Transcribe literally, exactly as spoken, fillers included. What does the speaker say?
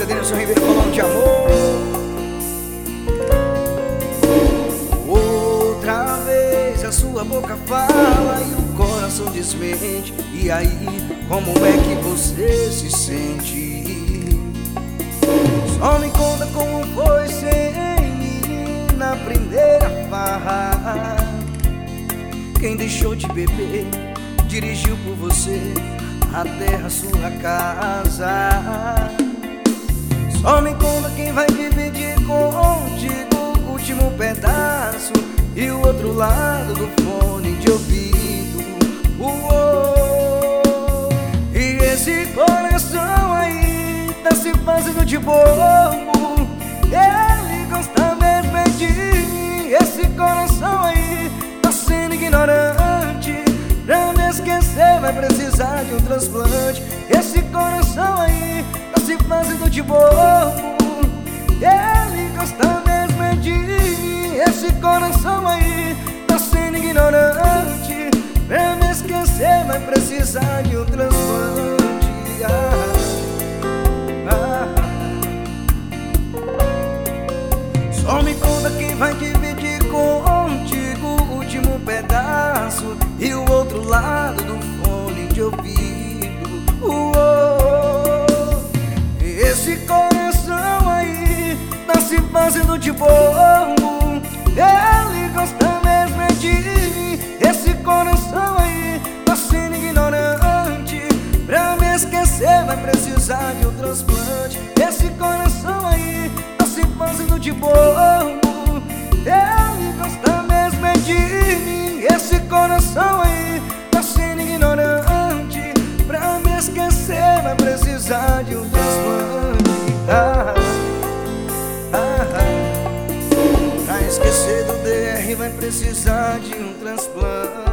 Esse é Denilson Ribeiro falando de amor. Outra vez a sua boca fala e o coração desmente. E aí, como é que você se sente? Só me conta como foi sem mim na primeira farra. Quem deixou de beber dirigiu por você até a sua casa. Só me conta quem vai dividir contigo o último pedaço e o outro lado do fone de ouvido. Uou. E esse coração aí tá se fazendo de bobo. Ele gosta mesmo é de mim. Esse coração aí tá sendo ignorante. Pra me esquecer vai precisar de um transplante. Esse coração aí tá se fazendo de bobo. Ele gosta mesmo é de mim. Esse coração aí tá sendo ignorante. Pra me esquecer vai precisar de um transplante. ah, ah. Só me conta quem vai dividir contigo o último pedaço e o outro lado do fone de ouvido. Uou. Esse coração aí tá se fazendo de bobo. Ele gosta mesmo é de mim. Esse coração aí tá sendo ignorante. Pra me esquecer vai precisar de um transplante. Esse coração aí tá se fazendo de bobo. Ele gosta mesmo é de mim. Esse coração aí tá sendo ignorante. Pra me esquecer vai precisar de um transplante. ah, ah, ah. Pra esquecer do D R vai precisar de um transplante.